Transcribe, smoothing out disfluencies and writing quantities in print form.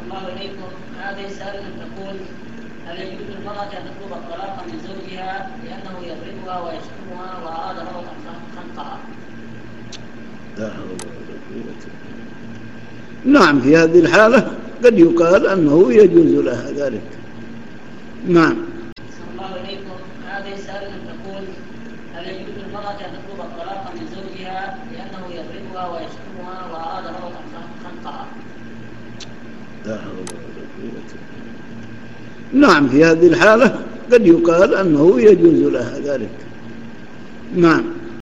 الله إليكم. هذه سائلة تقول: هل يجوز للمرأة أن تطلب الطلاق من زوجها لأنه يضربها ويشتمها وأراد مرة خنقها؟ لا حول ولا قوة. نعم، في هذه الحالة قد يقال أنه يجوز لها ذلك. نعم. الله إليكم. هذه سائلة تقول: هل يجوز للمرأة أن تطلب الطلاق من زوجها لأنه يضربها ويشتمها وأراد مرة خنقها؟ لا حول ولا قوة. نعم، في هذه الحالة قد يقال أنه يجوز لها ذلك. نعم.